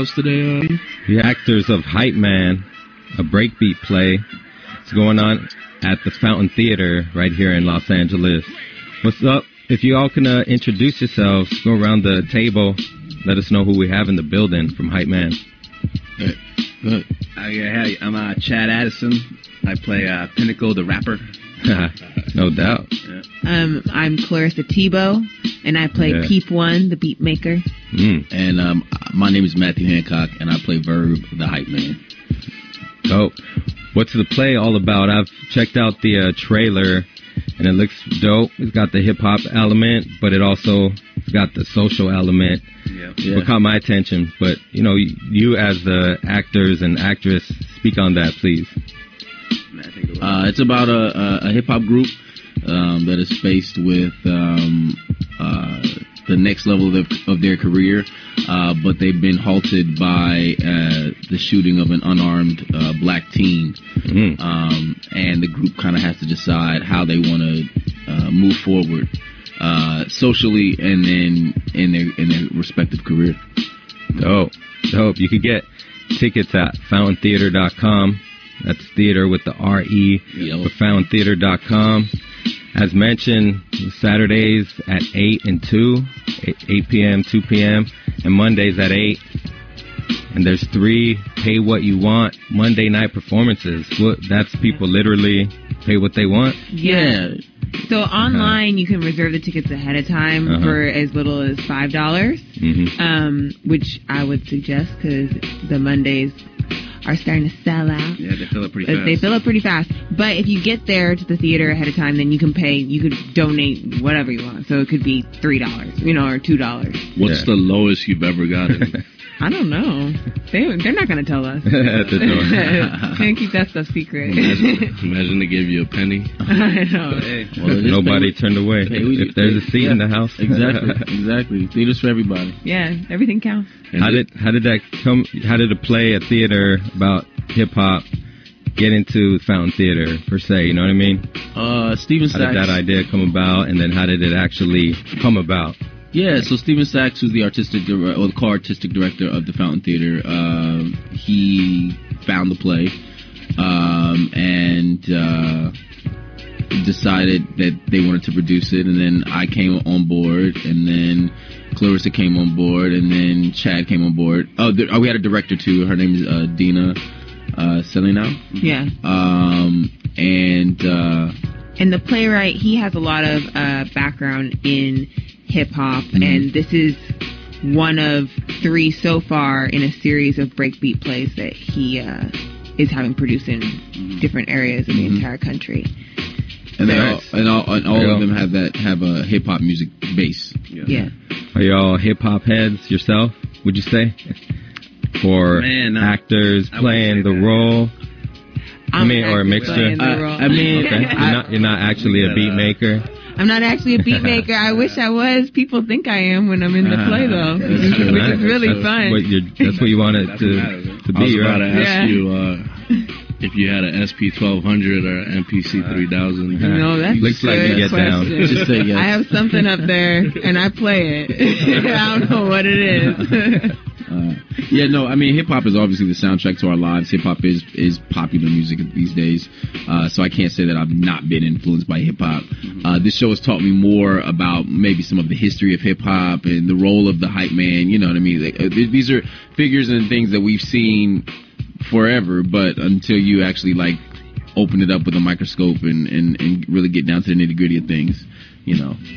today? The actors of Hype Man, a breakbeat play. It's going on at the Fountain Theater right here in Los Angeles. What's up? If you all can introduce yourselves, go around the table, let us know who we have in the building from Hype Man. Good. I'm Chad Addison. I play Pinnacle, the rapper. No doubt. Yeah. I'm Clarissa Tebow, and I play Peep One, the beat maker. And my name is Matthew Hancock, and I play Verb, the Hype Man. Dope. What's the play all about? I've checked out the trailer, and it looks dope. It's got the hip-hop element, but it also got the social element. Yeah. What caught my attention? But, you know, you as the actors and actress, speak on that, please. It's about a hip-hop group that is faced with the next level of their career, but they've been halted by the shooting of an unarmed black teen. And the group kind of has to decide how they want to move forward socially and then in their respective career. Dope. You can get tickets at fountaintheater.com. That's theater with the R-E, for fountaintheater.com. As mentioned, Saturdays at 8 and 2, 8 p.m., 2 p.m., and Mondays at 8. And there's 3 pay what you want Monday night performances. That's people literally pay what they want? Yeah. So online, you can reserve the tickets ahead of time for as little as $5, which I would suggest because the Mondays are starting to sell out. Yeah, they fill up pretty fast. They fill up pretty fast. But if you get there to the theater ahead of time, then you can pay, you could donate whatever you want. So it could be $3, or $2. What's the lowest you've ever gotten? I don't know. They're not going to tell us. Can't keep that stuff secret. Imagine they gave you a penny. I know. Well, nobody turned away. If there's a seat in the house. Exactly. Theaters for everybody. Yeah, everything counts. How did that come? How did a play, a theater about hip hop get into Fountain Theater per se? You know what I mean? Steven Sachs. How did that idea come about, and then how did it actually come about? Yeah, so Steven Sachs, who's the co-artistic director of the Fountain Theater, he found the play and decided that they wanted to produce it, and then I came on board, and then Clarissa came on board, and then Chad came on board. We had a director too. Her name is Dina Selena. Yeah. And the playwright, he has a lot of background in hip-hop, and this is one of 3 so far in a series of breakbeat plays that he is having produced in different areas of the entire country. And all of them have a hip-hop music base. Yeah. Are y'all hip-hop heads yourself, would you say? For actors playing the role? Or a mixture? You're not actually a beat maker? I'm not actually a beat maker. I wish I was. People think I am when I'm in the play, though, which is really fun. That's what you want it to be, right? I was about to ask you if you had an SP1200 or an MPC 3000. No, that's looks like you get question. down. Just say yes. I have something up there, and I play it. I don't know what it is. Hip-hop is obviously the soundtrack to our lives. Hip-hop is popular music these days, so I can't say that I've not been influenced by hip-hop. This show has taught me more about maybe some of the history of hip-hop and the role of the hype man, you know what I mean? These are figures and things that we've seen forever, but until you actually, open it up with a microscope and really get down to the nitty-gritty of things, you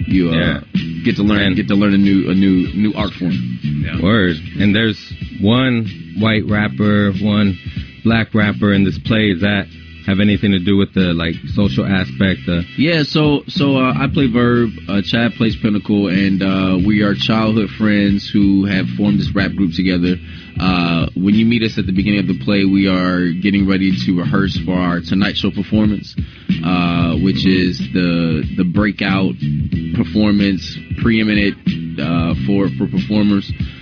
get to learn a new art form. Yeah. Word. And there's one white rapper, one black rapper in this play. Does that have anything to do with the social aspect? So I play Verb, Chad plays Pinnacle, and we are childhood friends who have formed this rap group together. When you meet us at the beginning of the play, we are getting ready to rehearse for our Tonight Show performance, which is the breakout performance, preeminent for performers.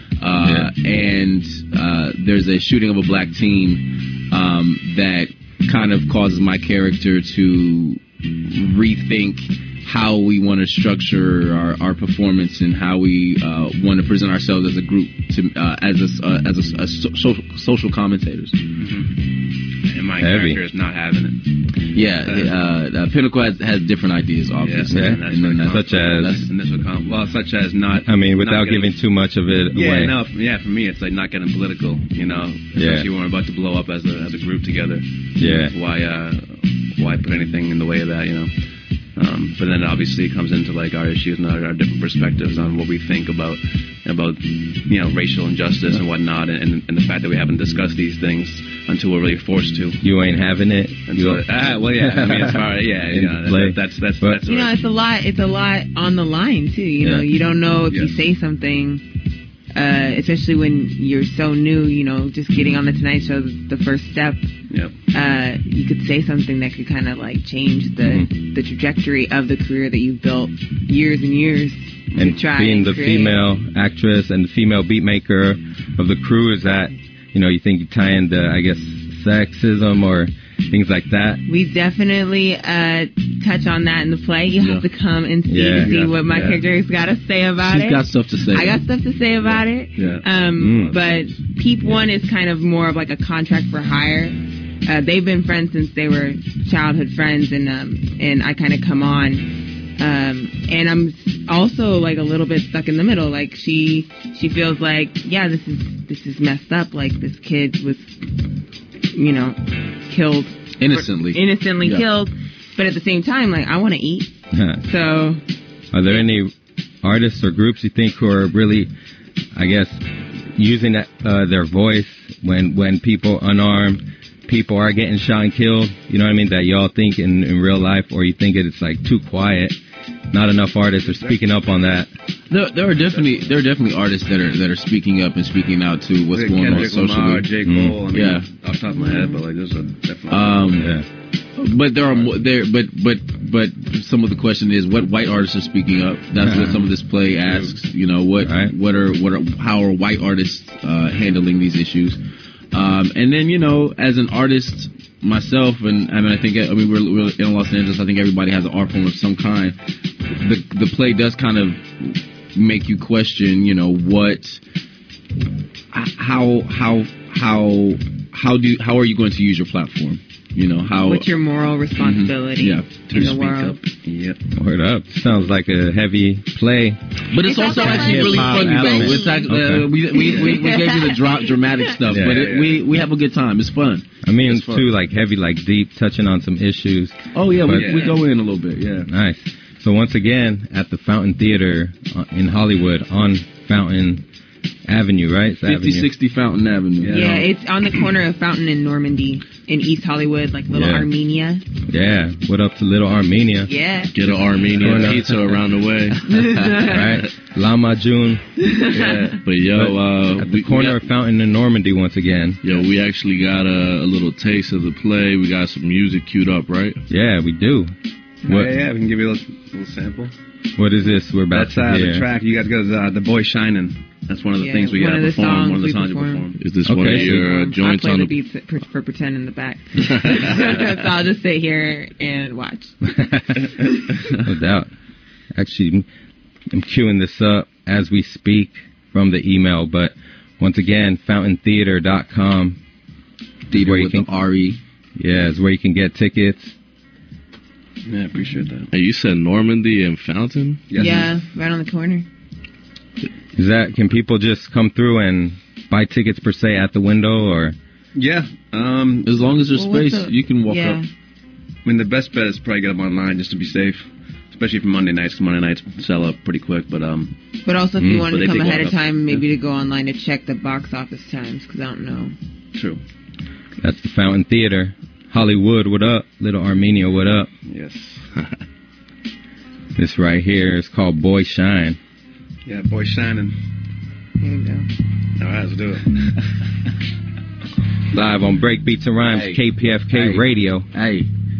And there's a shooting of a black teen that kind of causes my character to rethink how we want to structure our performance and how we want to present ourselves as a group as social commentators. And my Heavy. character is not having it. Yeah, Pinnacle has different ideas, obviously. Yeah. Such as not. I mean, not without getting- giving too much of it Yeah, away. no, for me, it's like not getting political, you know. Especially when we're about to blow up as a group together. Yeah. Why put anything in the way of that, you know? But then obviously it comes into like our issues and our different perspectives on what we think about you know, racial injustice and whatnot, and the fact that we haven't discussed these things until we're really forced to. You ain't having it. Well, yeah, I mean, as far you know, that's You know, it's a lot on the line too. You know, you don't know if you say something, especially when you're so new. You know, just getting on the Tonight Show, the first step. Yep. You could say something that could kind of like change the trajectory of the career that you've built years and years. And being the create. female actress and the female beat maker of the crew, is that, you know, you think you tie into, I guess, sexism or things like that? We definitely touch on that in the play. You have to come and see what my character's got to say about it. She's got stuff to say. I got stuff to say about it. Yeah. But Peep One is kind of more of like a contract for hire. They've been friends since they were childhood friends, and I kind of come on. And I'm also like a little bit stuck in the middle. Like she feels like, yeah, this is messed up. Like this kid was, you know, killed innocently killed. But at the same time, like I want to eat. So, are there any artists or groups you think who are really, I guess, using their voice when people unarmed people are getting shot and killed? You know what I mean? That y'all think in real life, or you think it's like too quiet? Not enough artists are speaking up on that. There are definitely artists that are speaking up and speaking out to what's going on socially. J. Cole, I mean, off the top of my head, but like there's a definitely. But there are but some of the question is, what white artists are speaking up? That's what some of this play asks. You know, how are white artists handling these issues? And then, you know, as an artist myself, and I mean, we're in Los Angeles. I think everybody has an art form of some kind. The play does kind of make you question, you know, how are you going to use your platform? You know, what's your moral responsibility in the world? Yep. Word up. Sounds like a heavy play. But it's also actually really funny, though. We gave you the dramatic stuff, but we have a good time. It's fun. I mean, too, like heavy, like deep, touching on some issues. Oh, yeah, we go in a little bit, yeah. Nice. So once again, at the Fountain Theater in Hollywood on Fountain Avenue, right? 5060 Fountain Avenue. Yeah, it's on the corner of Fountain and Normandy in East Hollywood, like Little Armenia. Yeah, what up to Little Armenia? Yeah. Get an Armenian pizza around the way. Right? Lama June. Yeah. But at the corner of Fountain and Normandy once again. Yo, we actually got a little taste of the play. We got some music queued up, right? Yeah, we do. Yeah, we can give you a little sample. What is this we're about to hear? The track. You got to go to The Boy Shining. That's one of the things we got to perform. One of the songs you perform. Is this one of your joints I play on the beats for pretend in the back. So I'll just sit here and watch. No doubt. Actually, I'm queuing this up as we speak from the email, but once again, fountaintheater.com. Theater with the R-E. Yeah, is where you can get tickets. Yeah, I appreciate that. Hey, you said Normandy and Fountain? Yes. Yeah, right on the corner. Is that, can people just come through and buy tickets per se at the window, or? Yeah, as long as there's space, you can walk up. I mean, the best bet is probably get them online just to be safe, especially for Monday nights. 'Cause Monday nights sell up pretty quick, but also if you wanted to come ahead of time, maybe to go online to check the box office times, because I don't know. True. That's the Fountain Theater. Hollywood, what up? Little Armenia, what up? Yes. This right here is called Boy Shine. Yeah, Boy Shining. Here you go. All right, let's do it. Live on Breakbeats and Rhymes, KPFK Radio. Hey.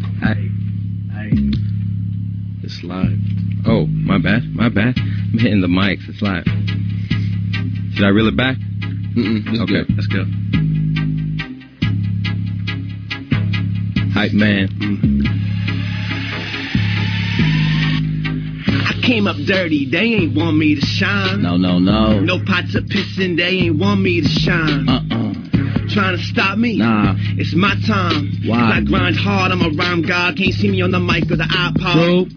It's live. Oh, my bad. I'm hitting the mics. It's live. Should I reel it back? Okay, good. Let's go. Hype man. Came up dirty, they ain't want me to shine. No. No pots of pissing, they ain't want me to shine. Trying to stop me? Nah. It's my time. Why? 'Cause I grind hard, I'm a rhyme god. Can't see me on the mic or the iPod. Bro.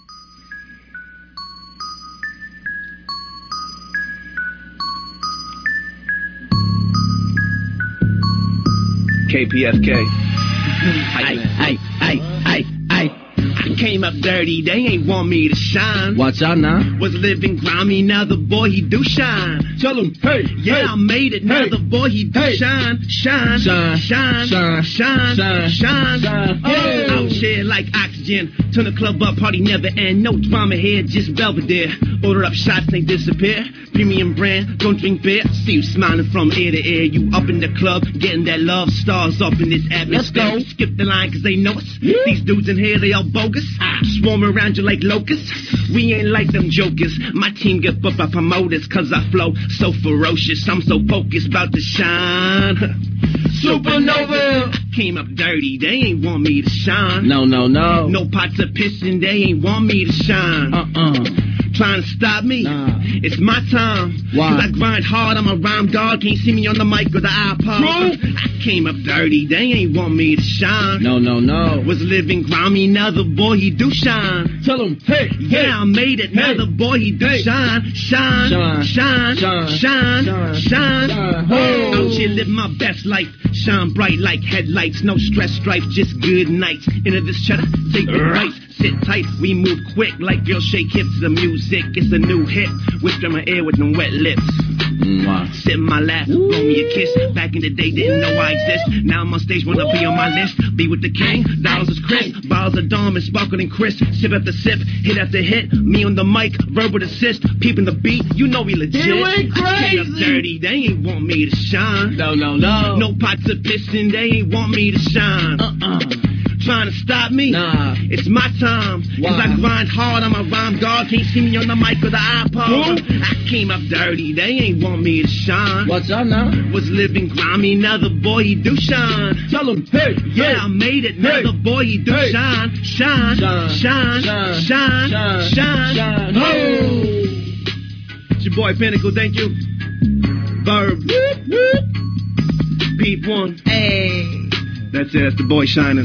KPFK. I came up dirty, they ain't want me to shine. Watch out now. Was living grimy, now the boy he do shine. Tell him, hey. Yeah, I made it, now the boy he do shine. Shine. Yeah, out here like oxygen. Turn the club up, party never end. No drama here, just Belvedere. Order up shots, they disappear. Premium brand, don't drink beer. See you smiling from ear to ear. You up in the club, getting that love. Stars up in this atmosphere. Let's go. Skip the line cause they know us. These dudes in here, they all bogus. Swarming around you like locusts. We ain't like them jokers. My team get up by promoters cause I flow so ferocious. I'm so focused about to shine. Supernova. Came up dirty, they ain't want me to shine. No. No pots of pissing, they ain't want me to shine. Trying to stop me? Nah. It's my time. Why? 'Cause I grind hard, I'm a rhyme dog. Can't see me on the mic or the iPod. Bro. I came up dirty, they ain't want me to shine. No. Was living grimy, now the boy he do shine. Tell him, hey. Yeah, I made it, now the boy he do shine. Shine. Out here living my best life. Shine bright like headlights. No stress, strife, just good nights. Into this cheddar, take the bites. Sit tight, we move quick like girls shake hips to the music. It's a new hit. Whisper in my ear with them wet lips. Sit in my lap, blow me a kiss. Back in the day, didn't know I exist. Now I'm on stage, wanna be on my list. Be with the king, dollars is crisp. Bottles of Dom and sparkling crisp. Sip after sip, hit after hit. Me on the mic, verbal assist. Peeping the beat, you know we legit. You ain't I came up crazy. dirty, they ain't want me to shine. No. No pots of pissing, they ain't want me to shine. Trying to stop me? Nah. It's my time. 'Cause I grind hard, I'm a rhyme god. Can't see me on the mic or the iPod. I came up dirty, they ain't want me to shine. Watch out now. Was living grimy, now the boy he do shine. Tell him, hey. Yeah, I made it, now the boy he do shine. Shine. It's your boy Pinnacle, thank you. Verb. Peep one. Hey. That's it, that's the boy shining.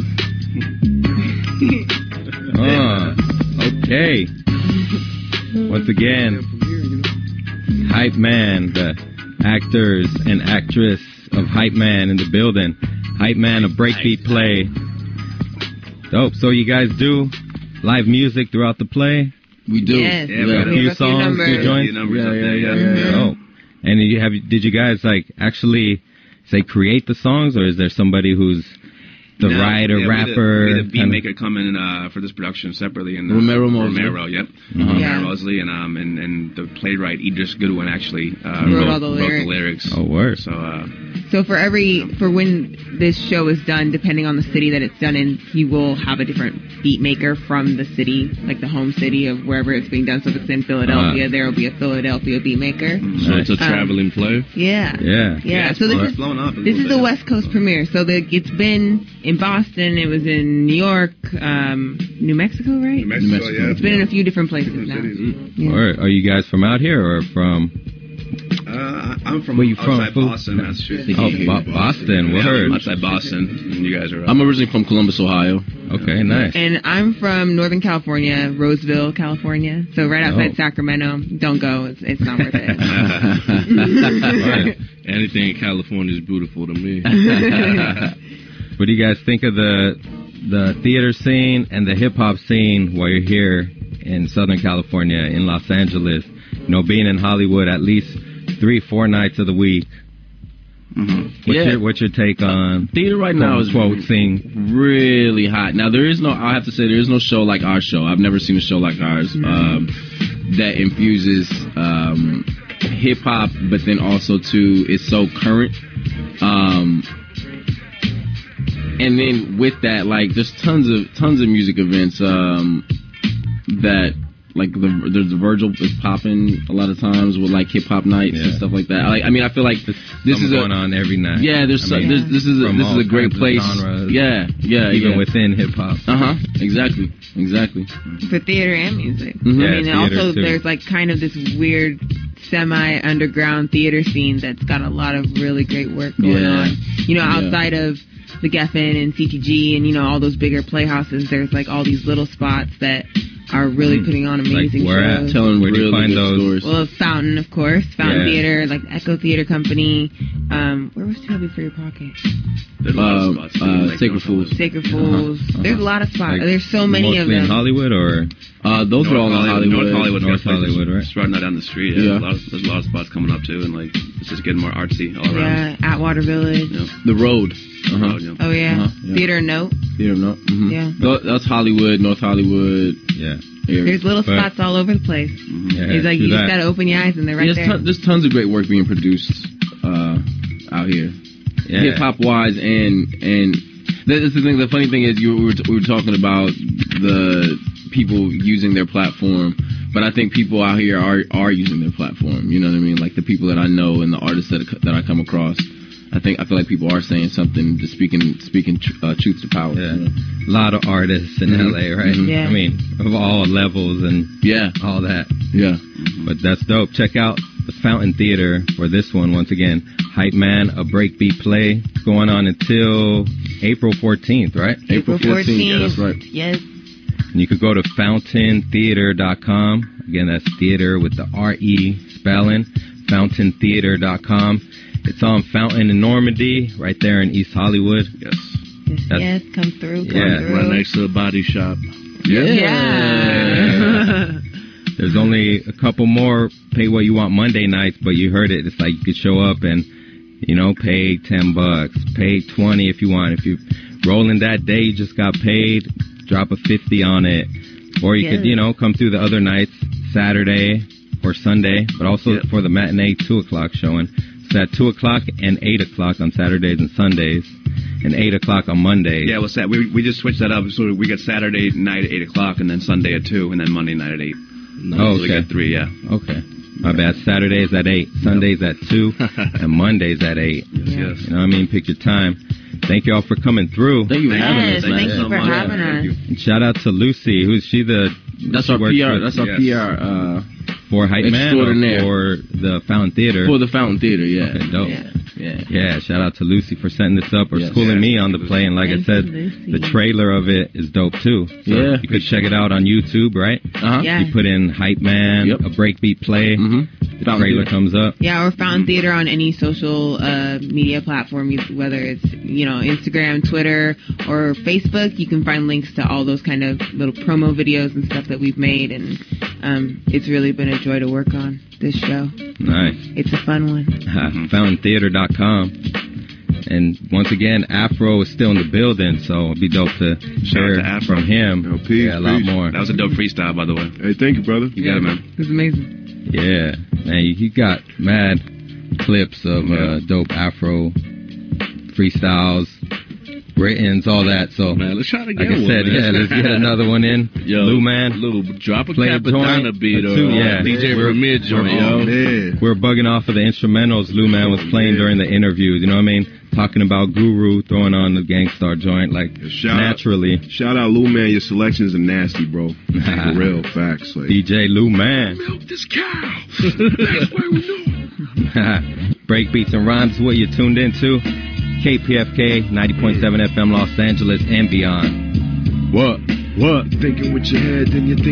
Okay. Once again, Hype Man, the actors and actress of Hype Man in the building. Hype Man, a breakbeat play. Dope. So you guys do live music throughout the play? We do. Yes. You got a few songs, few joints? Yeah. Dope. And did you guys actually say create the songs, or is there somebody who's the writer, rapper? We had a beat maker come in for this production separately. And, Romero Mosley. Romero, yep. Yeah. Romero Mosley, and the playwright Idris Goodwin actually Wrote all the wrote lyrics. the lyrics. Oh, word. So for when this show is done, depending on the city that it's done in, he will have a different beat maker from the city, like the home city of wherever it's being done. So if it's in Philadelphia, there will be a Philadelphia beat maker. So it's a traveling play? Yeah. So this is the West Coast premiere. So it's been in Boston, it was in New York, New Mexico, right? New Mexico, yeah. It's been in a few different places now. Yeah. Or are you guys from out here or from? I'm from Where you from? outside Boston, Massachusetts. Oh, Boston. Yeah, Word. I'm outside Boston, and you guys are. I'm originally from Columbus, Ohio. Okay, nice. And I'm from Northern California, Roseville, California. So right outside Sacramento. Don't go. It's not worth it. Anything in California is beautiful to me. What do you guys think of the theater scene and the hip hop scene while you're here in Southern California, in Los Angeles? You know, being in Hollywood at least 3-4 nights of the week. What's your take on theater right now is scene? Really hot. Now I have to say there is no show like our show. I've never seen a show like ours that infuses hip hop, but then also too is so current. And then with that, like there's tons of music events that like the Virgil is popping a lot of times with like hip hop nights and stuff like that. I mean, I feel like this is going on every night. Yeah, this is a great place. Genres, even within hip hop. Exactly. For theater and music. Mm-hmm. I mean, Yeah, also too. there's like kind of this weird semi-underground theater scene that's got a lot of really great work going on. You know, outside of the Geffen and CTG and, you know, all those bigger playhouses, there's like all these little spots that are really putting on amazing shows. Where do you find those? Well, Fountain, of course. Fountain Yeah. Theater, like Echo Theater Company. Where was Too Heavy for Your Pocket? There's a lot of spots. Sacred Fools. Sacred Fools. There's a lot of spots. Like, there's so many of mostly them. in Hollywood, or those are all in Hollywood. North Hollywood, right? Just right down the street. Yeah. There's a lot of spots coming up too, and like it's just getting more artsy all around. Yeah, Atwater Village. Yeah. The Road. Oh, yeah. Theater Note. Theater Note. Mm-hmm. Yeah. That's Hollywood, North Hollywood. Yeah. There's little spots all over the place. Yeah, It's like you just gotta open your eyes and they're right there. There's tons of great work being produced out here, hip hop wise, and that's the thing. The funny thing is, we were talking about the people using their platform, but I think people out here are using their platform. You know what I mean? Like the people that I know and the artists that I come across. I feel like people are saying something, just speaking truth to power. Yeah. You know? A lot of artists in LA, right? Yeah. I mean, of all levels and all that. Yeah. But that's dope. Check out the Fountain Theater for this one. Once again, Hype Man, a breakbeat play going on until April 14th, right? April 14th. Yeah, that's right. Yes. And you could go to fountaintheater.com. Again, that's theater with the R-E spelling, fountaintheater.com. It's on Fountain in Normandy, right there in East Hollywood. Yes. Yes, come through. Right next to the body shop. Yeah. There's only a couple more pay what you want Monday nights, but you heard it. It's like you could show up and, you know, pay $10, pay $20 if you want. If you're rolling that day, you just got paid, drop a 50 on it. Or you could, you know, come through the other nights, Saturday or Sunday, but also for the matinee 2 o'clock showing. It's at 2 o'clock and 8 o'clock on Saturdays and Sundays, and 8 o'clock on Mondays. Yeah, what's that? We just switched that up. So we got Saturday night at 8 o'clock, and then Sunday at 2, and then Monday night at 8. Oh, So we okay. got 3, yeah. Okay. My bad. Saturdays at 8, Sundays at 2, and Mondays at 8. Yes. You know what I mean? Pick your time. Thank you all for coming through. Thank you for having us, man. Thank you for having us. And shout out to Lucy. Who's she? That's our PR. That's our PR. For Hype Man or extraordinaire. for the Fountain Theater? For the Fountain Theater, yeah. Okay, dope. Yeah, shout out to Lucy for setting this up or Yes. schooling me on the play. And like I said, the trailer of it is dope too. So you could check it out on YouTube, right? Yeah. You put in Hype Man, a breakbeat play. The trailer comes up. Yeah, or Fountain Theater on any social media platform, whether it's, you know, Instagram, Twitter, or Facebook. You can find links to all those kind of little promo videos and stuff that we've made, and it's really been a joy to work on this show. Nice. It's a fun one. FountainTheater.com. And once again, Afro is still in the building, so it'd be dope to hear from him. A lot more. That was a dope freestyle, by the way. Hey, thank you, brother. You got it, man. It was amazing. Yeah, man, he got mad clips of dope Afro freestyles, writtens, all that. So, man, let's try to get like I said, one, man. let's get another one in. Yo, Lou, man, drop a play a Capadonna joint, beat or two, yeah. DJ Premier joint, Oh, yo. man. We're bugging off of the instrumentals Lou Man was playing during the interviews. You know what I mean? Talking about Guru, throwing on the Gangstar joint, like naturally. Shout out Lou Man, your selections are nasty, bro. For real, facts. Like, DJ Lou Man. milk this cow. That's what we doing. Breakbeats and rhymes is what you're tuned into. KPFK 90.7 FM Los Angeles and beyond. What? Thinking with your head, then you think.